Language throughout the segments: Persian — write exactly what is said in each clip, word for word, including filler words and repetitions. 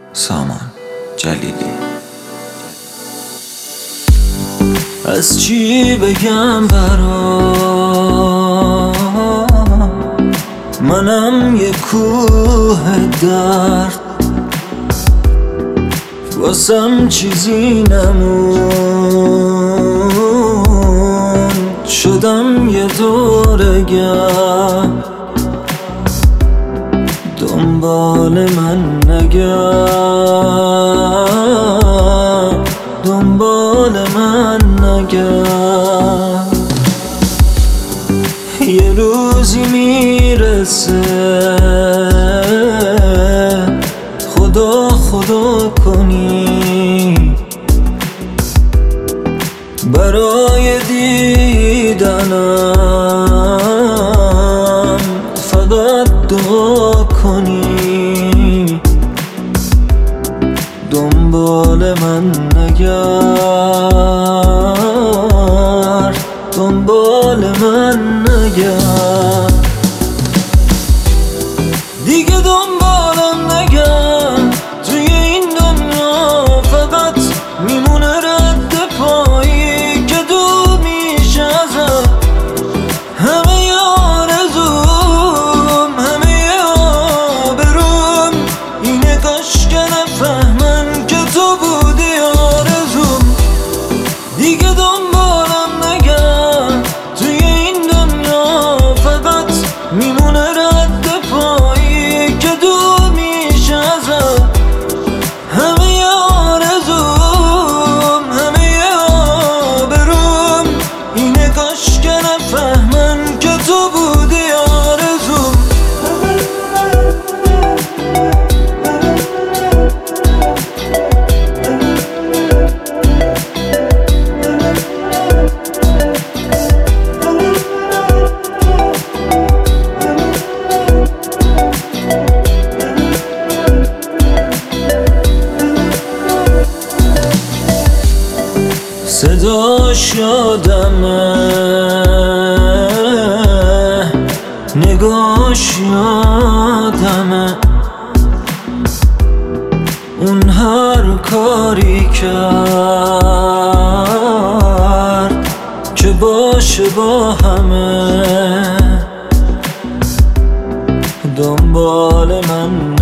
سامان جلیلی. از چی بگم برات، منم یه کوه درد، واسم چیزی نمون، شدم یه دورگرد. دنبال من نگرد، دنبال من نگرد. یه روزی میرسه خدا خدا کنی، برای دیدنم فقط دعا کنی. دنبال من نگرد، دنبال من نگرد. دیگه دنبالم نگرد، توی این دنیا فقط میمونه رد پایی که دور میشه ازم. همه آرزوم، همه آبروم اینه کاش که نفهمن که تو بودی آرزوم. دیگه دنبالم نگرد، توی این دنیا فقط میمونه رد پایی که دور میشه ازم. همه آرزوم، همه آبروم اینه کاش که نفهمن که تو بودی آرزوم. صداش یادمه، نگاش یادمه، اون هر کاری کرد که باشه با همه. دنبال من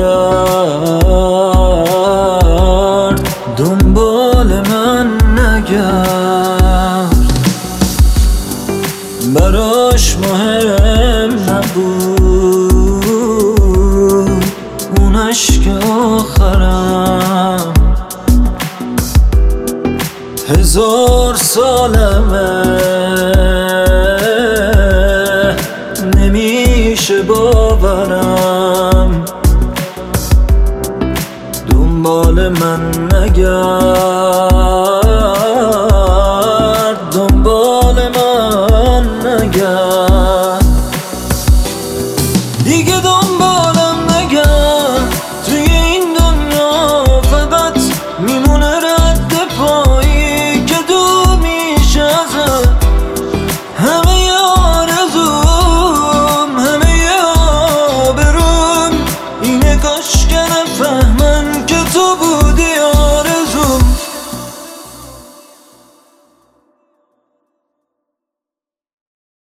نگرد، دنبال من نگرد. براش مهم نبود اون عشق آخرم. هزار سالمه نمیشه باورم. دنبال من نگرد، دنبال من نگرد.